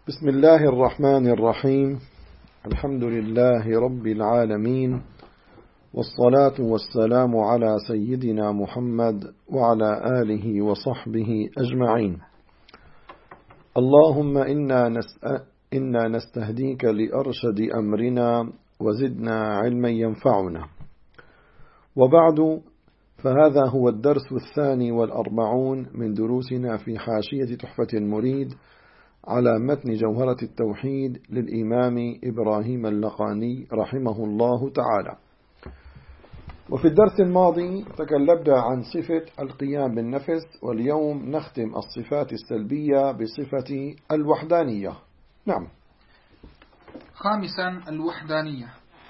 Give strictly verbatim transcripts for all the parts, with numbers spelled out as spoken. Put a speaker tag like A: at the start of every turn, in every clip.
A: بسم الله الرحمن الرحيم. الحمد لله رب العالمين، والصلاة والسلام على سيدنا محمد وعلى آله وصحبه أجمعين. اللهم إنا, نسأ إنا نستهديك لأرشد أمرنا وزدنا علما ينفعنا. وبعد، فهذا هو الدرس الثاني والأربعون من دروسنا في حاشية تحفة المريد على متن جوهرة التوحيد للإمام إبراهيم اللقاني رحمه الله تعالى. وفي الدرس الماضي تكلمنا عن صفة القيام بالنفس، واليوم نختم الصفات السلبية بصفة الوحدانية. نعم.
B: خامسا، الوحدانية.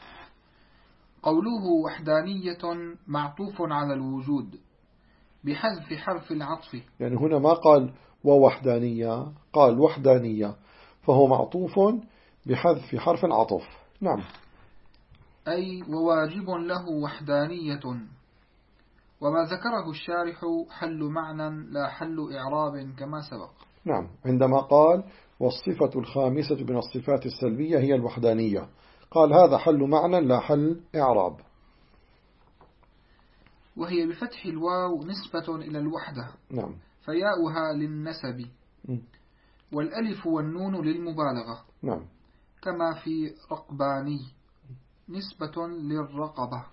B: قوله وحدانية معطوف على الوجود بحذف حرف العطف،
A: يعني هنا ما قال ووحدانية، قال وحدانية، فهو معطوف بحذف حرف العطف. نعم.
B: أي وواجب له وحدانية. وما ذكره الشارح حل معنى لا حل إعراب كما سبق.
A: نعم، عندما قال والصفة الخامسة من الصفات السلبية هي الوحدانية، قال هذا حل معنى لا حل إعراب.
B: وهي بفتح الواو نسبة إلى الوحدة،
A: نعم،
B: فياؤها للنسب،
A: م.
B: والألف والنون للمبالغة.
A: نعم،
B: كما في رقباني نسبة للرقبة،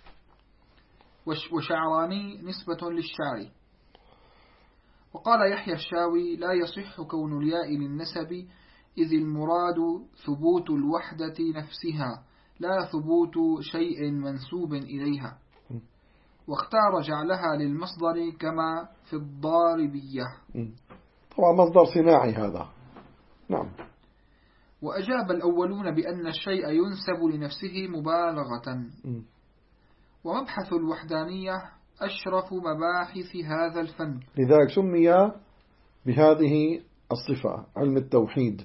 B: وشعراني نسبة للشعر. وقال يحيى الشاوي لا يصح كون الياء للنسب، إذ المراد ثبوت الوحدة نفسها لا ثبوت شيء منسوب إليها. واختار جعلها للمصدر كما في الضاربية.
A: طبعا مصدر صناعي هذا. نعم.
B: وأجاب الأولون بأن الشيء ينسب لنفسه مبالغة. م. ومبحث الوحدانية أشرف مباحث هذا الفن،
A: لذلك سمي بهذه الصفة علم التوحيد،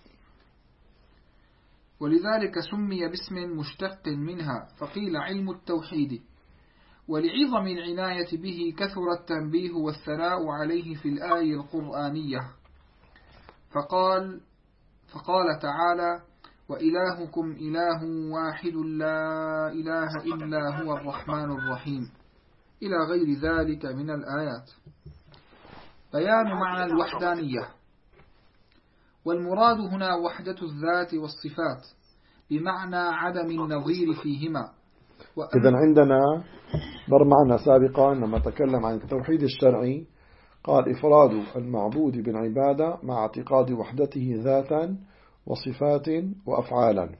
B: ولذلك سمي باسم مشتق منها، فقيل علم التوحيد. ولعظم العناية به كثر التنبيه والثناء عليه في الآية القرآنية، فقال فقال تعالى وإلهكم إله واحد لا إله إلا هو الرحمن الرحيم، إلى غير ذلك من الآيات. بيان معنى الوحدانية. والمراد هنا وحدة الذات والصفات بمعنى عدم النظير فيهما.
A: إذن عندنا مر معنا سابقا لما تكلم عن التوحيد الشرعي، قال إفراد المعبود بالعبادة مع اعتقاد وحدته ذاتا وصفات وأفعالا.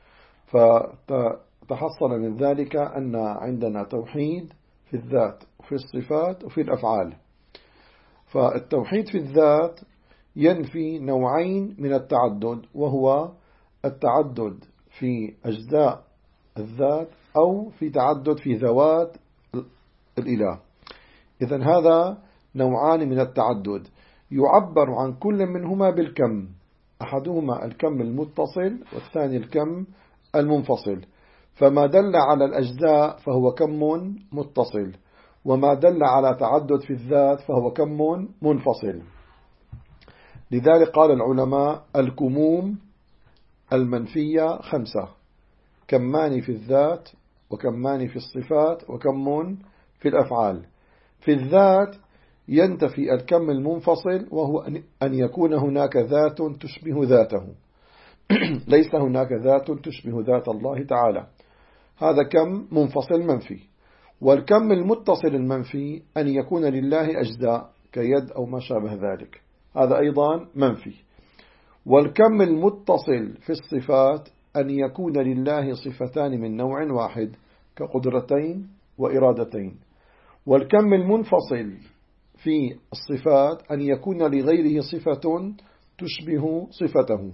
A: فتحصل من ذلك أن عندنا توحيد في الذات وفي الصفات وفي الأفعال. فالتوحيد في الذات ينفي نوعين من التعدد، وهو التعدد في أجزاء الذات أو في تعدد في ذوات الإله. إذن هذا نوعان من التعدد يعبر عن كل منهما بالكم، أحدهما الكم المتصل والثاني الكم المنفصل. فما دل على الأجزاء فهو كم متصل، وما دل على تعدد في الذات فهو كم منفصل. لذلك قال العلماء الكموم المنفية خمسة: كمان في الذات، وكمان في الصفات، وكم في الأفعال. في الذات ينتفي الكم المنفصل، وهو أن يكون هناك ذات تشبه ذاته ليس هناك ذات تشبه ذات الله تعالى، هذا كم منفصل منفي. والكم المتصل المنفي أن يكون لله أجزاء كيد أو ما شابه ذلك، هذا أيضا منفي. والكم المتصل في الصفات أن يكون لله صفتان من نوع واحد كقدرتين وإرادتين. والكم المنفصل في الصفات أن يكون لغيره صفة تشبه صفته.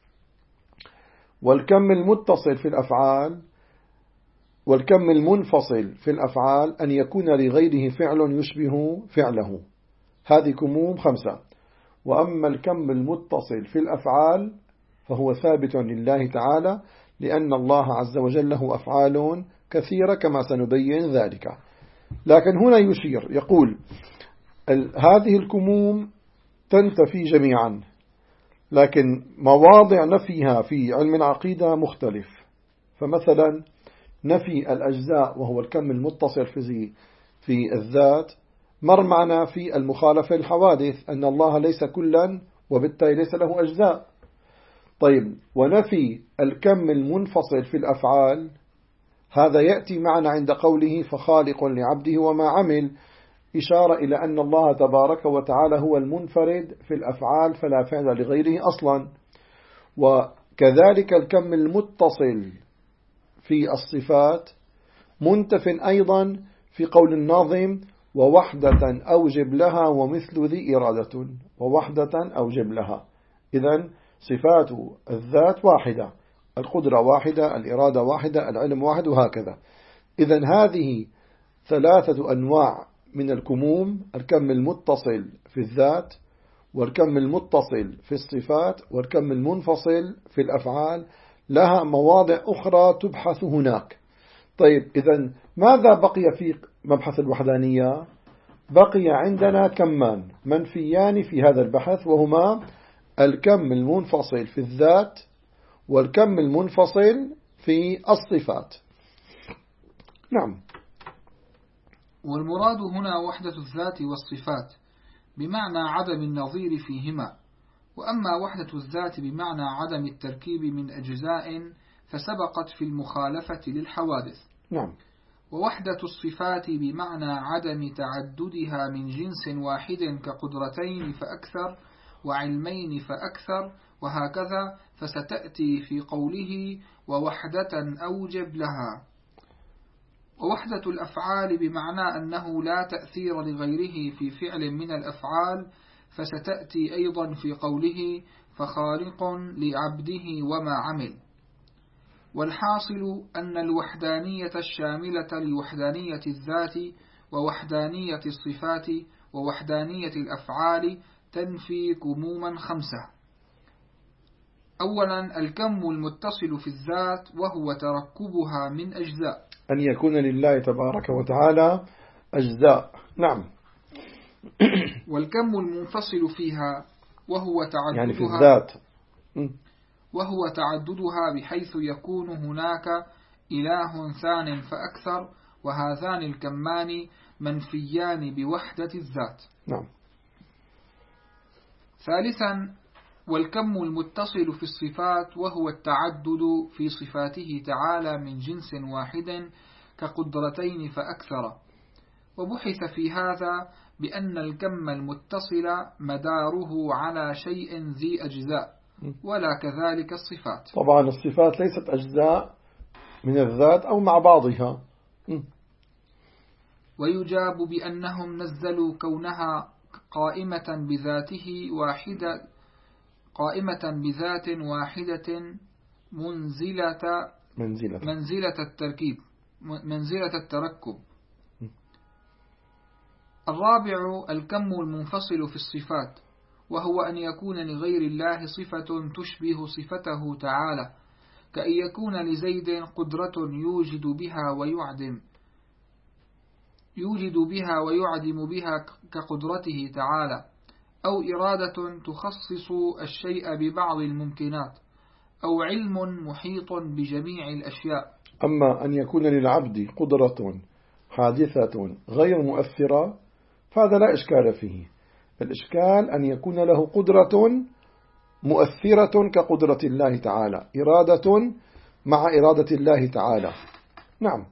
A: والكم المتصل في الأفعال والكم المنفصل في الأفعال أن يكون لغيره فعل يشبه فعله. هذه كموم خمسة. وأما الكم المتصل في الأفعال فهو ثابت لله تعالى، لأن الله عز وجل له أفعال كثيرة كما سنبين ذلك. لكن هنا يشير يقول هذه الكموم تنتفي جميعا، لكن مواضع نفيها في علم العقيدة مختلف. فمثلا نفي الأجزاء وهو الكم المتصل في في الذات مر معنا في المخالفة الحوادث أن الله ليس كلا وبالتالي ليس له أجزاء. طيب، ونفي الكم المنفصل في الأفعال هذا يأتي معنا عند قوله فخالق لعبده وما عمل، إشارة إلى أن الله تبارك وتعالى هو المنفرد في الأفعال فلا فعل لغيره أصلا. وكذلك الكم المتصل في الصفات منتف أيضا في قول الناظم ووحدة أوجب لها ومثل ذي إرادة، ووحدة أوجب لها. إذن صفات الذات واحدة، القدرة واحدة، الإرادة واحدة، العلم واحد، وهكذا. إذن هذه ثلاثة أنواع من الكموم: الكم المتصل في الذات، والكم المتصل في الصفات، والكم المنفصل في الأفعال، لها مواضع أخرى تبحث هناك. طيب، إذن ماذا بقي في مبحث الوحدانية؟ بقي عندنا كمان منفيان في هذا البحث، وهما الكم المنفصل في الذات والكم المنفصل في الصفات. نعم.
B: والمراد هنا وحدة الذات والصفات بمعنى عدم النظير فيهما، وأما وحدة الذات بمعنى عدم التركيب من أجزاء فسبقت في المخالفة للحوادث.
A: نعم.
B: ووحدة الصفات بمعنى عدم تعددها من جنس واحد كقدرتين فأكثر وعلمين فأكثر وهكذا، فستأتي في قوله ووحدة أوجب لها. ووحدة الأفعال بمعنى أنه لا تأثير لغيره في فعل من الأفعال، فستأتي أيضا في قوله فخالق لعبده وما عمل. والحاصل أن الوحدانية الشاملة لوحدانية الذات ووحدانية الصفات ووحدانية الأفعال تنفي كموما خمسة. أولا الكم المتصل في الذات وهو تركبها من أجزاء،
A: أن يكون لله تبارك وتعالى أجزاء. نعم.
B: والكم المنفصل فيها وهو تعددها،
A: يعني في الذات،
B: وهو تعددها بحيث يكون هناك إله ثان فأكثر، وهذان الكمان منفيان بوحدة الذات.
A: نعم.
B: ثالثا والكم المتصل في الصفات وهو التعدد في صفاته تعالى من جنس واحد كقدرتين فأكثر. وبحث في هذا بأن الكم المتصل مداره على شيء ذي أجزاء، ولا كذلك الصفات.
A: طبعا الصفات ليست أجزاء من الذات أو مع بعضها.
B: ويجاب بأنهم نزلوا كونها قائمة بذاته واحدة قائمة بذات واحدة منزلة
A: منزلة
B: منزلة التركيب منزلة التركب. الرابع الكم المنفصل في الصفات وهو أن يكون لغير الله صفة تشبه صفته تعالى، كأن يكون لزيد قدرة يوجد بها ويعدم يوجد بها ويعدم بها كقدرته تعالى، أو إرادة تخصص الشيء ببعض الممكنات، أو علم محيط بجميع الأشياء.
A: أما أن يكون للعبد قدرة حادثة غير مؤثرة فهذا لا إشكال فيه. الإشكال أن يكون له قدرة مؤثرة كقدرة الله تعالى، إرادة مع إرادة الله تعالى. نعم.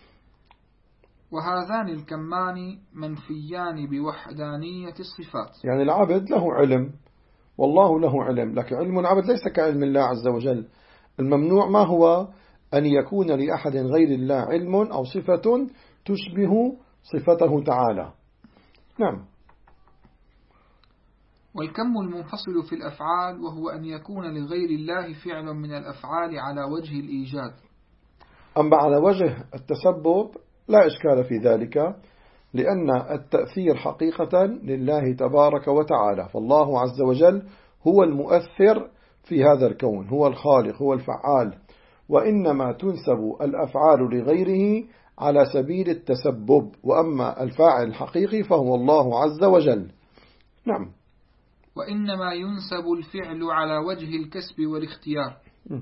B: وهذان الكمان منفيان بوحدانية الصفات.
A: يعني العبد له علم والله له علم، لكن علم العبد ليس كعلم الله عز وجل. الممنوع ما هو أن يكون لأحد غير الله علم أو صفة تشبه صفته تعالى. نعم.
B: والكم المنفصل في الأفعال وهو أن يكون لغير الله فعل من الأفعال على وجه الإيجاد.
A: أما على وجه التسبب لا إشكال في ذلك، لأن التأثير حقيقة لله تبارك وتعالى، فالله عز وجل هو المؤثر في هذا الكون، هو الخالق، هو الفعال، وإنما تنسب الأفعال لغيره على سبيل التسبب، وأما الفاعل الحقيقي فهو الله عز وجل. نعم.
B: وإنما ينسب الفعل على وجه الكسب والاختيار.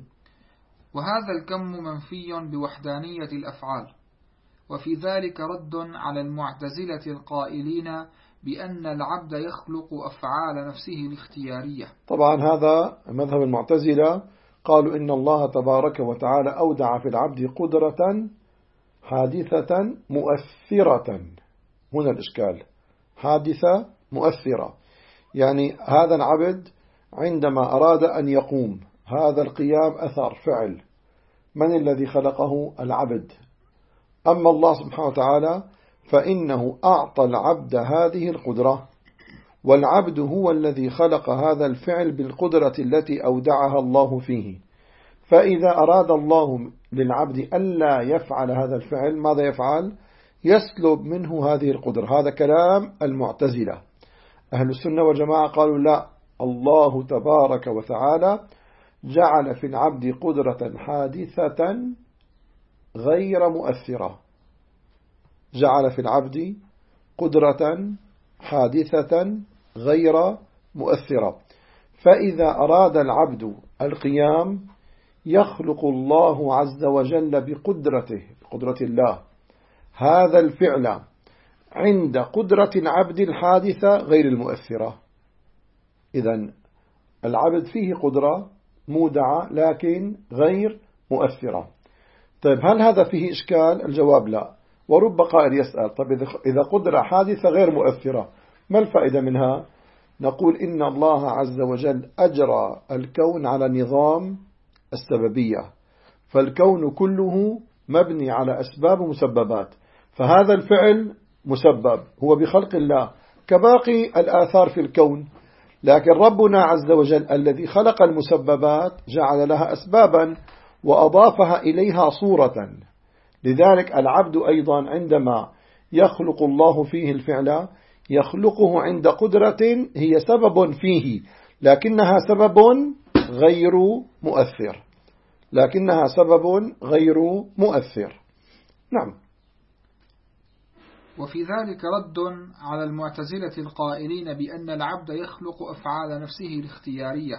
B: وهذا الكم منفي بوحدانية الأفعال، وفي ذلك رد على المعتزلة القائلين بأن العبد يخلق أفعال نفسه الاختيارية.
A: طبعا هذا مذهب المعتزلة، قالوا إن الله تبارك وتعالى أودع في العبد قدرة حادثة مؤثرة. هنا الإشكال، حادثة مؤثرة، يعني هذا العبد عندما أراد أن يقوم، هذا القيام أثر فعل، من الذي خلقه؟ العبد. أما الله سبحانه وتعالى فإنه أعطى العبد هذه القدرة، والعبد هو الذي خلق هذا الفعل بالقدرة التي أودعها الله فيه. فإذا أراد الله للعبد ألا يفعل هذا الفعل، ماذا يفعل؟ يسلب منه هذه القدرة. هذا كلام المعتزلة. أهل السنة والجماعة قالوا لا، الله تبارك وتعالى جعل في العبد قدرة حادثة غير مؤثرة، جعل في العبد قدرة حادثة غير مؤثرة. فإذا أراد العبد القيام يخلق الله عز وجل بقدرته، بقدرة الله، هذا الفعل عند قدرة العبد الحادثة غير المؤثرة. إذن العبد فيه قدرة مودعة لكن غير مؤثرة. طيب هل هذا فيه إشكال؟ الجواب لا. ورب قائل يسأل طيب إذا قدرة حادثة غير مؤثرة ما الفائدة منها؟ نقول إن الله عز وجل أجرى الكون على نظام السببية، فالكون كله مبني على أسباب ومسببات، فهذا الفعل مسبب هو بخلق الله كباقي الآثار في الكون، لكن ربنا عز وجل الذي خلق المسببات جعل لها أسبابا وأضافها إليها صورة. لذلك العبد أيضا عندما يخلق الله فيه الفعل يخلقه عند قدرة هي سبب فيه، لكنها سبب غير مؤثر، لكنها سبب غير مؤثر. نعم.
B: وفي ذلك رد على المعتزلة القائلين بأن العبد يخلق أفعال نفسه الاختيارية،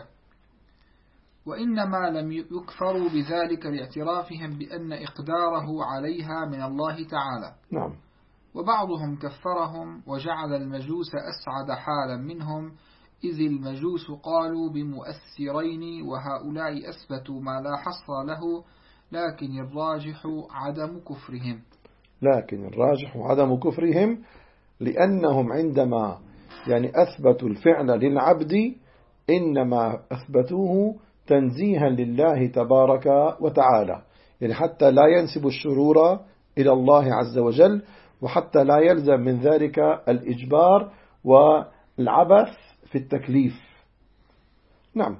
B: وإنما لم يكفروا بذلك لاعترافهم بأن إقداره عليها من الله تعالى.
A: نعم.
B: وبعضهم كفرهم وجعل المجوس أسعد حالا منهم، إذ المجوس قالوا بمؤثرين وهؤلاء أثبتوا ما لا حصر له، لكن الراجح عدم كفرهم.
A: لكن الراجح عدم كفرهم لأنهم عندما يعني أثبتوا الفعل للعبد إنما أثبتوه تنزيها لله تبارك وتعالى، يعني حتى لا ينسب الشرور إلى الله عز وجل، وحتى لا يلزم من ذلك الإجبار والعبث في التكليف. نعم.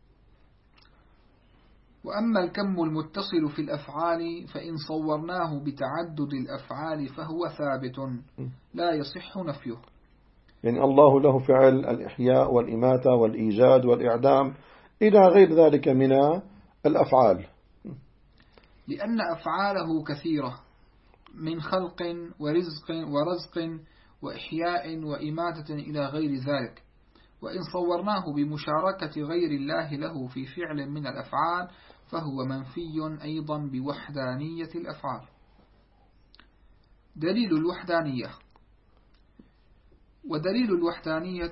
B: وأما الكم المتصل في الأفعال فإن صورناه بتعدد الأفعال فهو ثابت لا يصح نفيه.
A: يعني الله له فعل الإحياء والإماتة والإيجاد والإعدام إلى غير ذلك من الأفعال،
B: لأن أفعاله كثيرة من خلق ورزق ورزق وإحياء وإماتة إلى غير ذلك. وإن صورناه بمشاركة غير الله له في فعل من الأفعال فهو منفي أيضا بوحدانية الأفعال. دليل الوحدانية. ودليل الوحدانية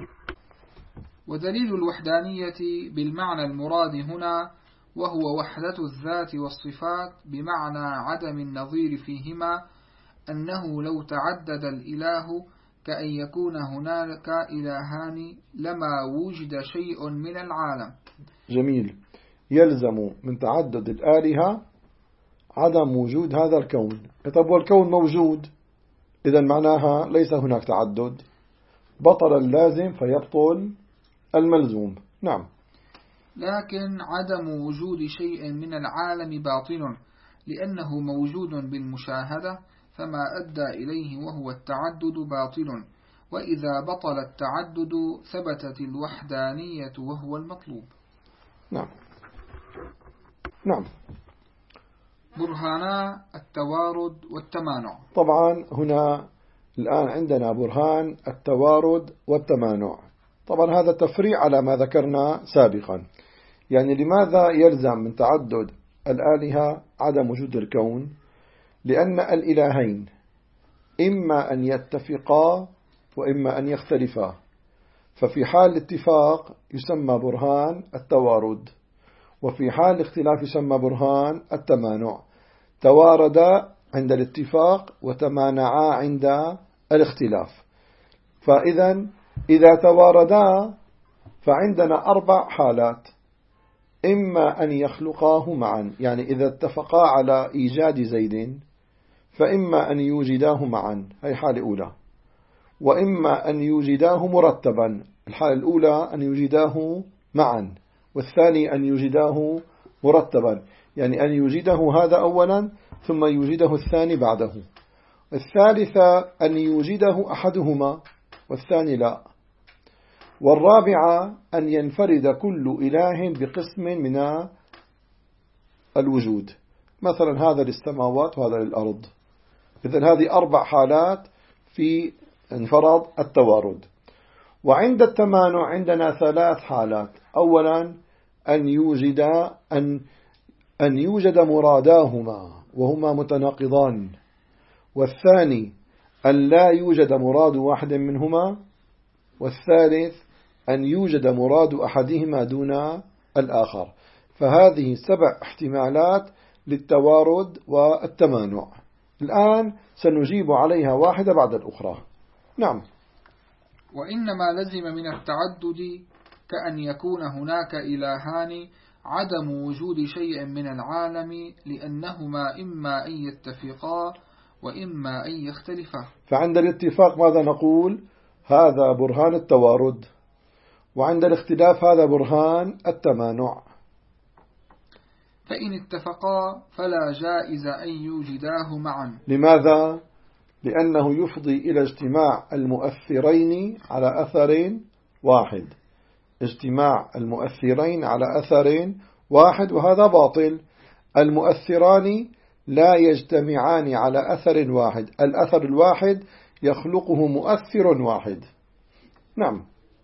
B: ودليل الوحدانية بالمعنى المراد هنا وهو وحدة الذات والصفات بمعنى عدم النظير فيهما، أنه لو تعدد الإله كأن يكون هنالك إلهان لما وجد شيء من العالم.
A: جميل. يلزم من تعدد الآلهة عدم وجود هذا الكون. طب والكون موجود، إذا معناها ليس هناك تعدد، بطل اللازم فيبطل الملزوم. نعم.
B: لكن عدم وجود شيء من العالم باطل، لأنه موجود بالمشاهدة، فما أدى إليه وهو التعدد باطل، وإذا بطل التعدد ثبتت الوحدانية وهو المطلوب.
A: نعم. نعم.
B: برهانا التوارد والتمانع.
A: طبعا هنا الآن عندنا برهان التوارد والتمانع. طبعا هذا تفريع على ما ذكرنا سابقا. يعني لماذا يلزم من تعدد الآلهة عدم وجود الكون؟ لأن الإلهين إما أن يتفقا وإما أن يختلفا، ففي حال الاتفاق يسمى برهان التوارد، وفي حال الاختلاف يسمى برهان التمانع. تواردا عند الاتفاق وتمانعا عند الاختلاف. فإذا إذا تواردا فعندنا أربع حالات: إما أن يخلقاه معا، يعني إذا اتفقا على إيجاد زيد فإما أن يوجداه معا، هي حالة أولى، وإما أن يوجداه مرتبا، الحالة الأولى أن يوجداه معا، والثاني أن يوجداه مرتبا، يعني أن يوجده هذا أولا ثم يوجده الثاني بعده. الثالثة أن يوجده أحدهما والثاني لا. والرابعة أن ينفرد كل إله بقسم من الوجود، مثلا هذا للسماوات وهذا للأرض. إذن هذه أربع حالات في انفراد التوارد. وعند التمانع عندنا ثلاث حالات: أولا أن يوجد أن أن يوجد مراداهما وهما متناقضان، والثاني أن لا يوجد مراد واحد منهما، والثالث أن يوجد مراد أحدهما دون الآخر. فهذه سبع احتمالات للتوارد والتمانع. الآن سنجيب عليها واحدة بعد الأخرى. نعم.
B: وإنما لزم من التعدد كأن يكون هناك إلهان عدم وجود شيء من العالم، لأنهما إما أن يتفقا وإما أن يختلفا.
A: فعند الاتفاق ماذا نقول؟ هذا برهان التوارد، وعند الاختلاف هذا برهان التمانع.
B: فإن اتفقا فلا جائز أن يوجداه معا.
A: لماذا؟ لأنه يفضي إلى اجتماع المؤثرين على أثر واحد، اجتماع المؤثرين على أثر واحد، وهذا باطل. المؤثران لا يجتمعان على أثر واحد، الأثر الواحد يخلقه مؤثر واحد. نعم.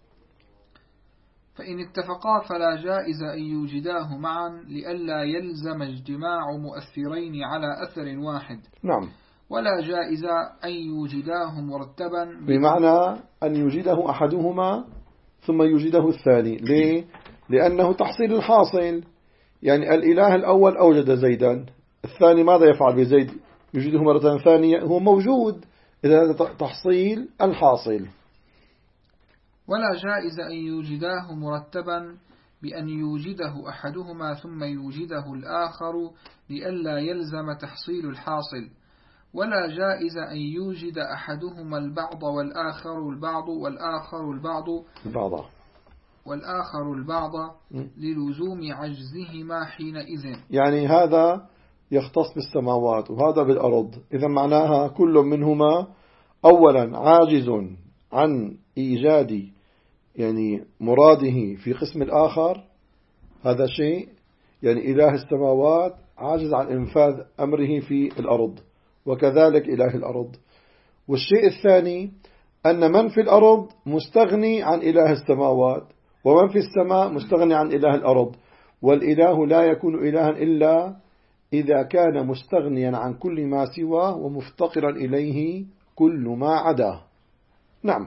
B: فإن اتفقا فلا جائز أن يوجداه معا لئلا يلزم اجتماع مؤثرين على أثر واحد.
A: نعم.
B: ولا جائز أن يوجداه مرتبا،
A: بمعنى أن يوجده أحدهما ثم يوجده الثاني. ليه؟ لأنه تحصيل الحاصل. يعني الإله الأول أوجد زيدا، الثاني ماذا يفعل بزيد؟ يوجده مرة ثانية، هو موجود. إذا هذا تحصيل الحاصل.
B: ولا جائز أن يوجداه مرتبا بأن يوجده أحدهما ثم يوجده الآخر لئلا يلزم تحصيل الحاصل. ولا جائز أن يوجد أحدهما البعض والآخر البعض والآخر البعض
A: البعض
B: والآخر البعض للزوم عجزهما حينئذ.
A: يعني هذا يختص بالسماوات وهذا بالأرض. إذا معناها كل منهما أولا عاجز عن إيجاد يعني مراده في قسم الآخر، هذا شيء. يعني إله السماوات عاجز عن إنفاذ أمره في الأرض، وكذلك إله الأرض. والشيء الثاني أن من في الأرض مستغني عن إله السماوات، ومن في السماء مستغني عن إله الأرض. والإله لا يكون إلها إلا إذا كان مستغنيا عن كل ما سواه ومفتقرا إليه كل ما عداه. نعم.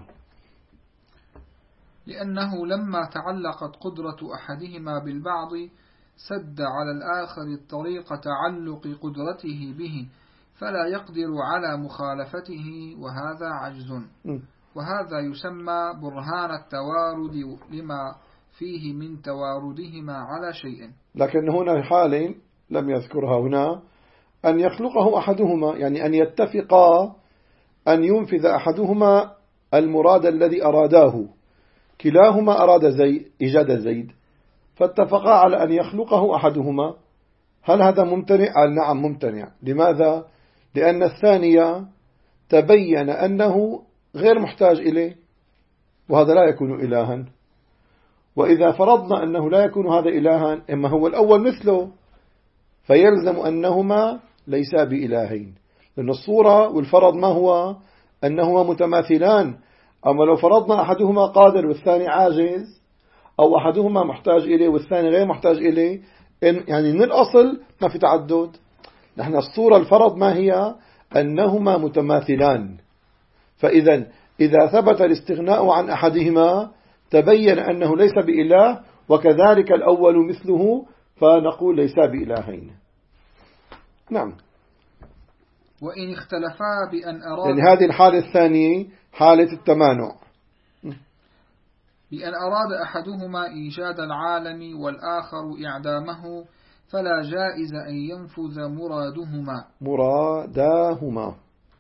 B: لأنه لما تعلقت قدرة أحدهما بالبعض سد على الآخر الطريق تعلق قدرته به، فلا يقدر على مخالفته، وهذا عجز. وهذا يسمى برهان التوارد لما فيه من تواردهما على شيء.
A: لكن هنا حال لم يذكرها هنا، أن يخلقه أحدهما، يعني أن يتفقا أن ينفذ أحدهما المراد الذي أراداه. كلاهما أراد زيد إيجاد زيد، فاتفقا على أن يخلقه أحدهما. هل هذا ممتنع؟ قال نعم ممتنع. لماذا؟ لأن الثانية تبين أنه غير محتاج إليه، وهذا لا يكون إلها. وإذا فرضنا أنه لا يكون هذا إلها، إما هو الأول مثله، فيلزم أنهما ليسا بإلهين. لأن الصورة والفرض ما هو؟ أنهما متماثلان. أما لو فرضنا أحدهما قادر والثاني عاجز، أو أحدهما محتاج إليه والثاني غير محتاج إليه، يعني من الأصل ما في تعدد. نحن الصورة الفرض ما هي؟ أنهما متماثلان. فإذا إذا ثبت الاستغناء عن أحدهما تبين أنه ليس بإله، وكذلك الأول مثله، فنقول ليس بإلهين. نعم.
B: وإن اختلفا بأن أراد،
A: يعني هذه الحالة الثانية حالة التمانع،
B: بأن أراد أحدهما إيجاد العالم والآخر إعدامه، فلا جائز أن ينفذ مرادهما
A: مراداهما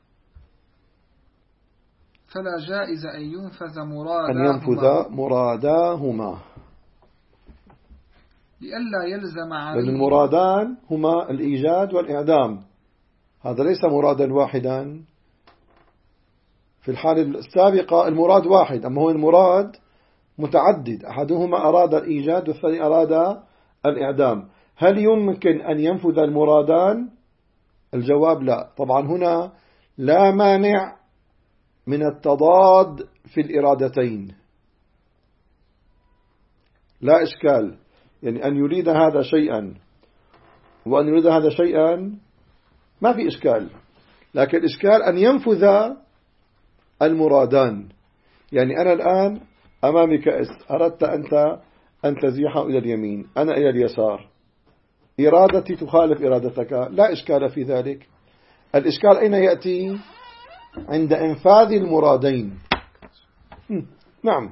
B: فلا جائز أن ينفذ مراداهما
A: أن ينفذ مراداهما
B: لئلا يلزم عليه،
A: لأن المرادان هما الإيجاد والإعدام، هذا ليس مرادا واحدا. في الحالة السابقة المراد واحد، أما هو المراد متعدد، أحدهما أراد الإيجاد والثاني أراد الإعدام. هل يمكن أن ينفذ المرادان؟ الجواب لا. طبعا هنا لا مانع من التضاد في الإرادتين، لا إشكال، يعني أن يريد هذا شيئا وأن يريد هذا شيئا ما في إشكال، لكن الإشكال أن ينفذ المرادان. يعني أنا الآن أمامي كأس، أردت أنت أن تزيحه إلى اليمين، أنا إلى اليسار، إرادتي تخالف إرادتك، لا إشكال في ذلك. الإشكال أين يأتي؟ عند إنفاذ المرادين. نعم.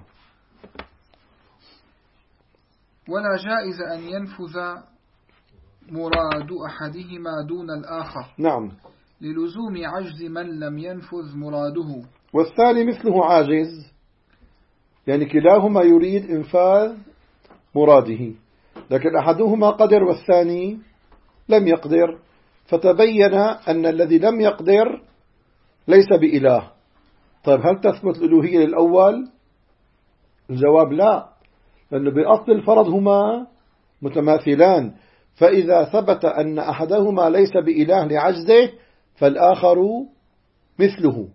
B: ولا جائز أن ينفذ مراد أحدهما دون الآخر،
A: نعم،
B: للزوم عجز من لم ينفذ مراده.
A: والثاني مثله عاجز، يعني كلاهما يريد إنفاذ مراده، لكن أحدهما قدر والثاني لم يقدر، فتبين أن الذي لم يقدر ليس بإله. طيب هل تثبت الألوهية للأول؟ الجواب لا، لأنه بأصل الفرض هما متماثلان، فإذا ثبت أن أحدهما ليس بإله لعجزه فالآخر مثله،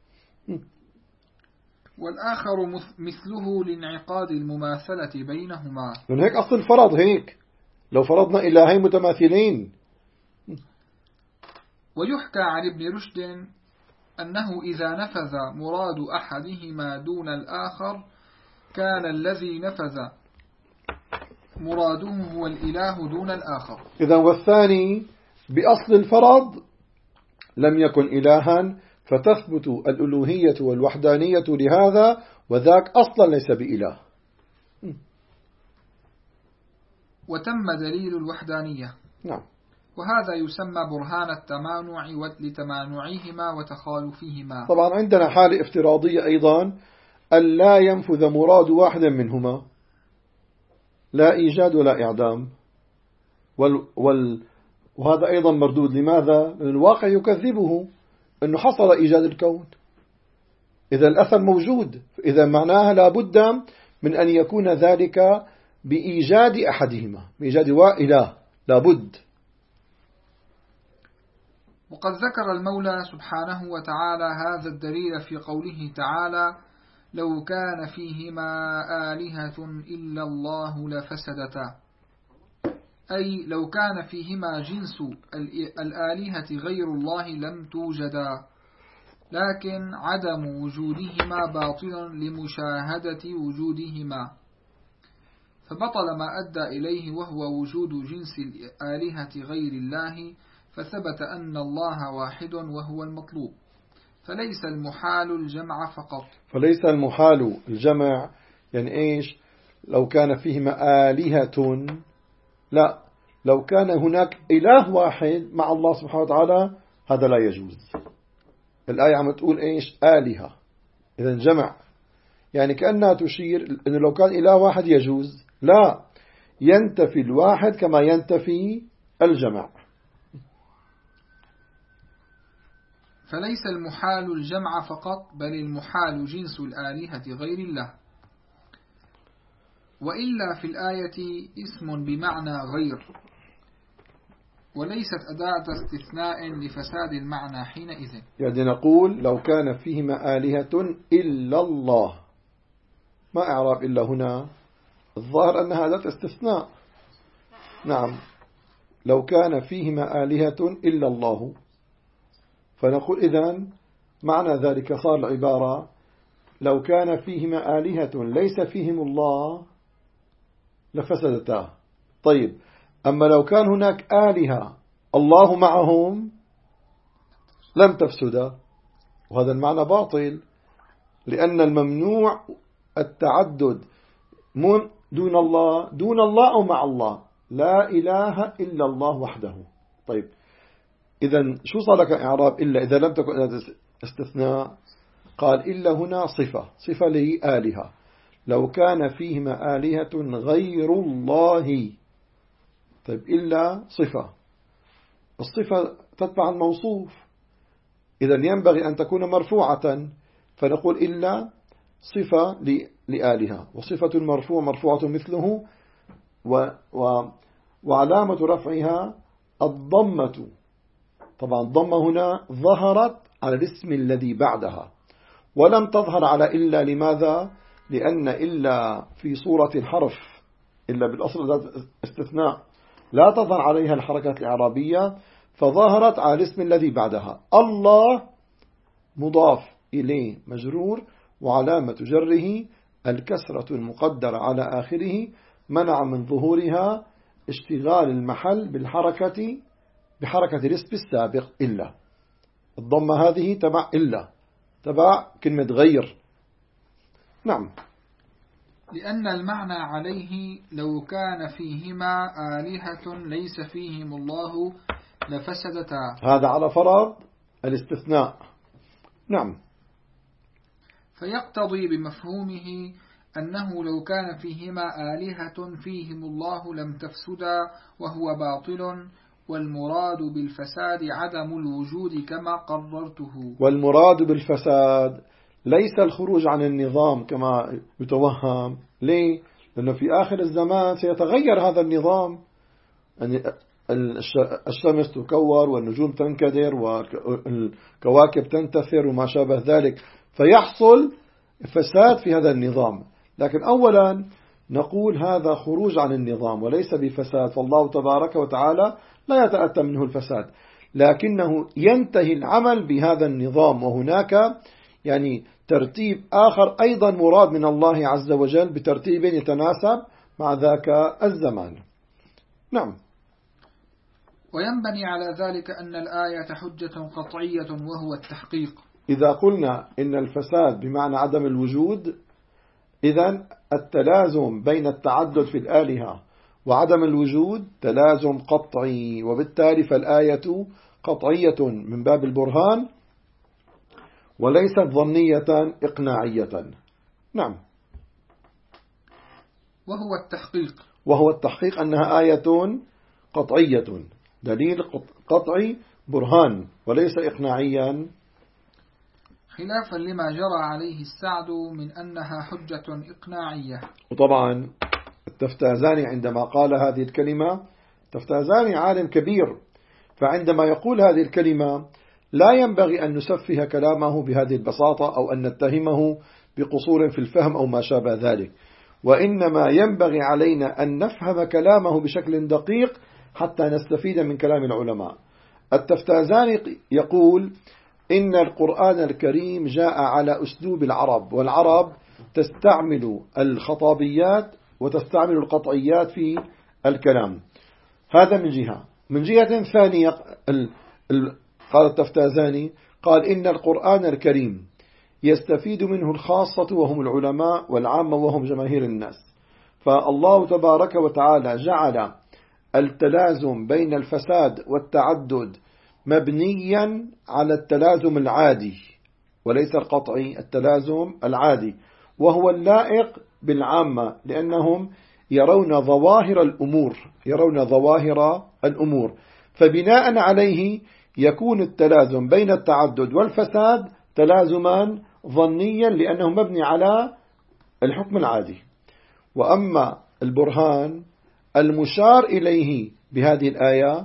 B: والآخر مثله لانعقاد المماثلة بينهما.
A: من هيك أصل الفرض هيك، لو فرضنا إلهين متماثلين.
B: ويحكى عن ابن رشد أنه إذا نفذ مراد أحدهما دون الآخر كان الذي نفذ مراده هو الإله دون الآخر.
A: إذا والثاني بأصل الفرض لم يكن إلها، فتثبت الألوهية والوحدانية لهذا، وذاك أصلا ليس بإله.
B: وتم دليل الوحدانية.
A: نعم.
B: وهذا يسمى برهان التمانع لتمانعهما وتخالفهما.
A: طبعا عندنا حالة افتراضية أيضا، ألا ينفذ مراد واحد منهما، لا إيجاد ولا إعدام، وال وال وهذا أيضا مردود. لماذا؟ لأن الواقع يكذبه، أنه حصل إيجاد الكون، إذا الأثر موجود، إذا معناها لابد من أن يكون ذلك بإيجاد أحدهما، بإيجاد إله لابد.
B: وقد ذكر المولى سبحانه وتعالى هذا الدليل في قوله تعالى: لو كان فيهما آلهة إلا الله لفسدتا، أي لو كان فيهما جنس الآلهة غير الله لم توجدا، لكن عدم وجودهما باطل لمشاهدة وجودهما، فبطل ما أدى إليه وهو وجود جنس الآلهة غير الله، فثبت أن الله واحد وهو المطلوب. فليس المحال الجمع فقط،
A: فليس المحال الجمع، يعني إيش؟ لو كان فيهما آلهة، لا، لو كان هناك إله واحد مع الله سبحانه وتعالى هذا لا يجوز. الآية عم تقول إيش؟ آلهة، إذا جمع، يعني كأنها تشير أنه لو كان إله واحد يجوز، لا، ينتفي الواحد كما ينتفي الجمع.
B: فليس المحال الجمع فقط، بل المحال جنس الآلهة غير الله. وإلا في الآية اسم بمعنى غير، وليست أداة استثناء لفساد المعنى حينئذ.
A: يعني نقول لو كان فيهما آلهة إلا الله، ما إعراب إلا هنا؟ الظاهر أنها أداة استثناء. نعم، لو كان فيهما آلهة إلا الله، فنقول إذن معنى ذلك صار العبارة لو كان فيهما آلهة ليس فيهم الله لفسدتا. طيب، أما لو كان هناك آلهة الله معهم لم تفسدا، وهذا المعنى باطل، لأن الممنوع التعدد دون الله، دون الله أو مع الله، لا إله إلا الله وحده. طيب، إذن شو صار لك إعراب إلا إذا لم تكن استثناء؟ قال إلا هنا صفة صفة لآلهة، لو كان فيهما آلهة غير الله. طيب، إلا صفة، الصفة تتبع الموصوف، إذن ينبغي أن تكون مرفوعة، فنقول إلا صفة لآلهة، وصفة المرفوع مرفوعة مثله، و و وعلامة رفعها الضمة. طبعا الضمة هنا ظهرت على الاسم الذي بعدها ولم تظهر على إلا. لماذا؟ لأن إلا في صورة الحرف، إلا بالأصل استثناء، لا تظهر عليها الحركات الإعرابية، فظهرت على الاسم الذي بعدها. الله مضاف إليه مجرور، وعلامة جره الكسرة المقدرة على آخره منع من ظهورها اشتغال المحل بالحركة بحركة الاسم السابق إلا. الضمة هذه تبع إلا، تبع كلمة غير. نعم،
B: لأن المعنى عليه لو كان فيهما آلهة ليس فيهم الله لفسدتا،
A: هذا على فرض الاستثناء. نعم،
B: فيقتضي بمفهومه أنه لو كان فيهما آلهة فيهم الله لم تفسدا، وهو باطل، والمراد بالفساد عدم الوجود كما قررته.
A: والمراد بالفساد ليس الخروج عن النظام كما يتوهم. ليه؟ لأنه في آخر الزمان سيتغير هذا النظام، يعني الشمس تكور والنجوم تنكدر والكواكب تنتثر وما شابه ذلك، فيحصل فساد في هذا النظام. لكن أولا نقول هذا خروج عن النظام وليس بفساد، فالله تبارك وتعالى لا يتأتى منه الفساد، لكنه ينتهي العمل بهذا النظام، وهناك يعني ترتيب آخر أيضا مراد من الله عز وجل بترتيب يتناسب مع ذاك الزمان. نعم،
B: وينبني على ذلك أن الآية حجة قطعية وهو التحقيق.
A: إذا قلنا إن الفساد بمعنى عدم الوجود، إذن التلازم بين التعدد في الآلهة وعدم الوجود تلازم قطعي، وبالتالي فالآية قطعية من باب البرهان وليست ظنية إقناعية. نعم،
B: وهو التحقيق
A: وهو التحقيق أنها آية قطعية، دليل قطعي برهان وليس إقناعيا،
B: خلافا لما جرى عليه السعد من أنها حجة إقناعية.
A: وطبعا التفتازاني عندما قال هذه الكلمة، التفتازاني عالم كبير، فعندما يقول هذه الكلمة لا ينبغي أن نسفه كلامه بهذه البساطة أو أن نتهمه بقصور في الفهم أو ما شابه ذلك، وإنما ينبغي علينا أن نفهم كلامه بشكل دقيق حتى نستفيد من كلام العلماء. التفتازاني يقول إن القرآن الكريم جاء على أسلوب العرب، والعرب تستعمل الخطابيات وتستعمل القطعيات في الكلام. هذا من جهة. من جهة ثانية قال التفتازاني قال إن القرآن الكريم يستفيد منه الخاصة وهم العلماء، والعامة وهم جماهير الناس. فالله تبارك وتعالى جعل التلازم بين الفساد والتعدد مبنيا على التلازم العادي وليس القطعي، التلازم العادي، وهو اللائق بالعامة، لأنهم يرون ظواهر الأمور يرون ظواهر الأمور فبناء عليه يكون التلازم بين التعدد والفساد تلازما ظنيا لأنه مبني على الحكم العادي. وأما البرهان المشار إليه بهذه الآية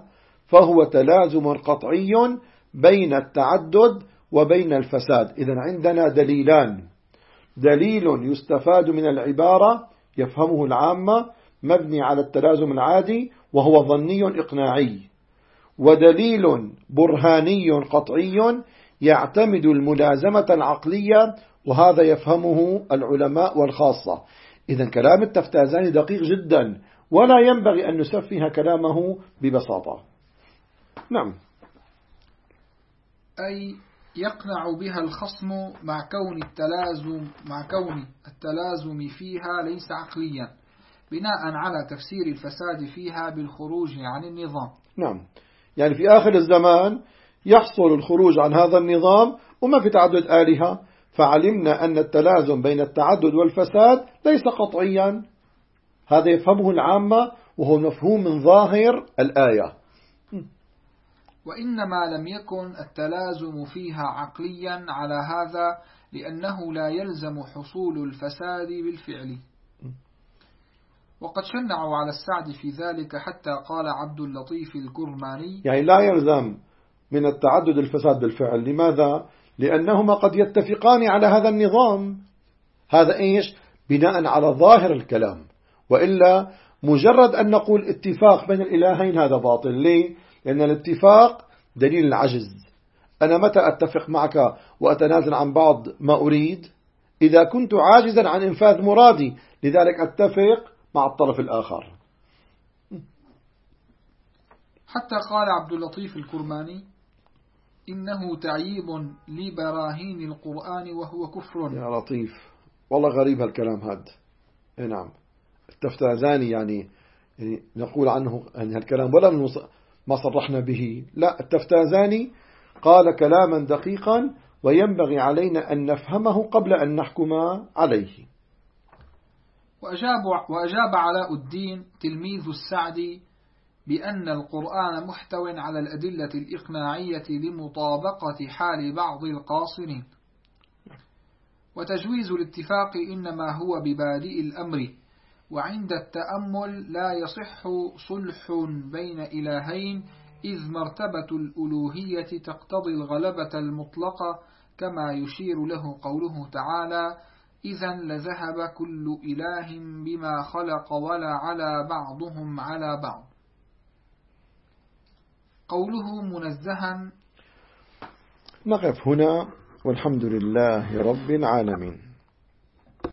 A: فهو تلازم قطعي بين التعدد وبين الفساد. إذن عندنا دليلان: دليل يستفاد من العبارة يفهمه العامة مبني على التلازم العادي وهو ظني إقناعي، ودليل برهاني قطعي يعتمد الملازمة العقلية وهذا يفهمه العلماء والخاصة. إذن كلام التفتازاني دقيق جدا ولا ينبغي أن نسفه كلامه ببساطة. نعم.
B: أي يقنع بها الخصم مع كون التلازم مع كون التلازم فيها ليس عقليا، بناء على تفسير الفساد فيها بالخروج عن النظام.
A: نعم، يعني في آخر الزمان يحصل الخروج عن هذا النظام وما في تعدد آلهة، فعلمنا أن التلازم بين التعدد والفساد ليس قطعيا. هذا يفهمه العامة وهو مفهوم من ظاهر الآية.
B: وإنما لم يكن التلازم فيها عقليا على هذا لأنه لا يلزم حصول الفساد بالفعل. وقد شنعوا على السعد في ذلك حتى قال عبد اللطيف الكرماني:
A: يعني لا يلزم من التعدد الفساد بالفعل. لماذا؟ لأنهما قد يتفقان على هذا النظام. هذا إيش؟ بناء على ظاهر الكلام، وإلا مجرد أن نقول اتفاق بين الإلهين هذا باطل. ليه؟ لأن الاتفاق دليل العجز. أنا متى أتفق معك وأتنازل عن بعض ما أريد؟ إذا كنت عاجزا عن إنفاذ مرادي، لذلك أتفق مع الطرف الآخر.
B: حتى قال عبد اللطيف الكرماني: إنه تعييب لبراهين القرآن وهو كفر.
A: يا لطيف، والله غريب هالكلام هذا. نعم، التفتازاني يعني, يعني نقول عنه أن هالكلام ولا ما صرحنا به. لا، التفتازاني قال كلاما دقيقا وينبغي علينا أن نفهمه قبل أن نحكم عليه.
B: وأجاب, وأجاب علاء الدين تلميذ السعدي بأن القرآن محتو على الأدلة الإقناعية لمطابقة حال بعض القاصرين، وتجويز الاتفاق إنما هو ببادئ الأمر، وعند التأمل لا يصح صلح بين إلهين إذ مرتبة الألوهية تقتضي الغلبة المطلقة، كما يشير له قوله تعالى: إذن لذهب كل إله بما خلق ولا على بعضهم على بعض. قوله منزها.
A: نقف هنا والحمد لله رب العالمين.